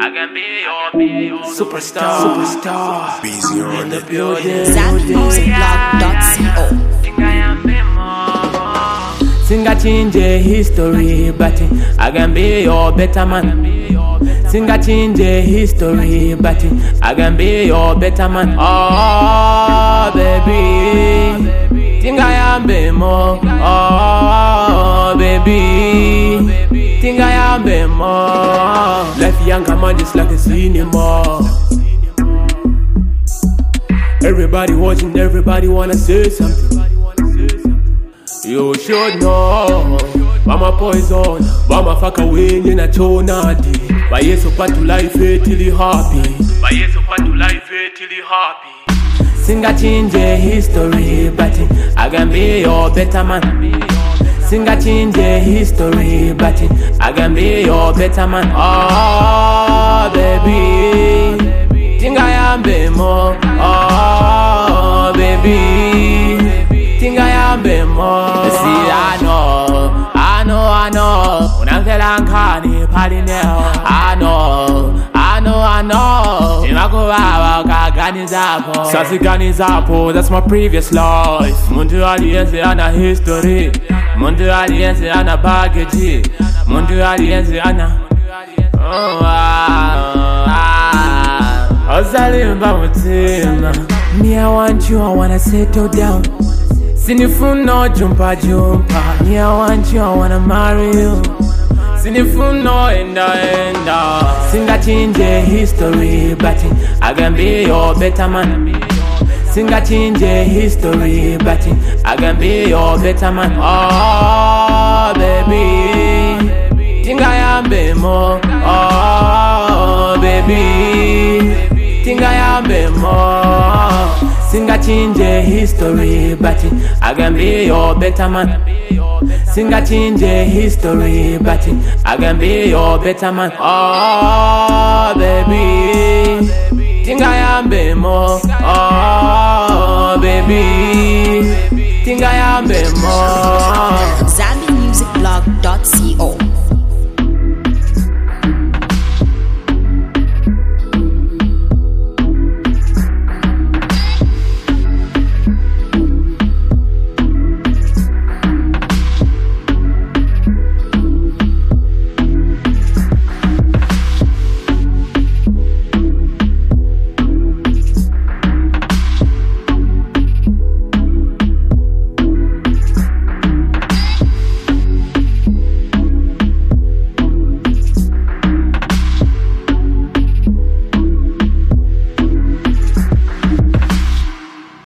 I can be your superstar. Busy on the building. ZambianMusicBlog.co. Singa change history, but I can be your better man. Singa change history, but I can be your better man. Oh, baby, think I am be more. Oh, baby, think I am be more. Life younger man just like a cinema. Everybody watching, everybody wanna say something. You should know, Mama poison, Mama fuck away in a chonadi. By yes, up to life, till you happy. By yes, up to life, till you happy. Singa change history, but I can be your better man. Singa change history, but I can be your better man. Oh, baby, think I am be more. Oh, baby, think I am be more. See, I know. Unamtelankani pali neo. I know. Imakuwawa kagani zapo. Sasi gani zapo, that's my previous life. Muntu alienzi ana history. Muntu alienzi ana baggage. Muntu alienzi ana Ozalimba mutima. Me, I want you, I wanna settle down. Sinifuno jumpa. Me, I want you, I wanna marry you. Sinifuno enda. Singa change history, but I can be your better man. Singa change history, but I can be your better man. Oh, baby, think I am be more. Oh, baby, think I am be more. Singa change history, but I can be your better man. Singa change history, but I can be your better man. Oh, baby, think I am be more. Oh, baby, think I am be more. ZambianMusicBlog.co.